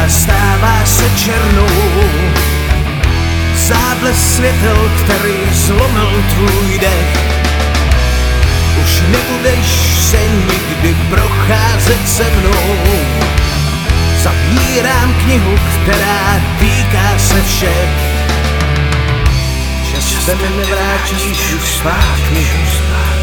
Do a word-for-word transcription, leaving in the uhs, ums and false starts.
stává se černou. Záblesk světel, který zlomil tvůj dech. Už nebudeš se nikdy procházet se mnou. Zavírám knihu, která týká se všech. Že se mi nevrátíš už zpátky.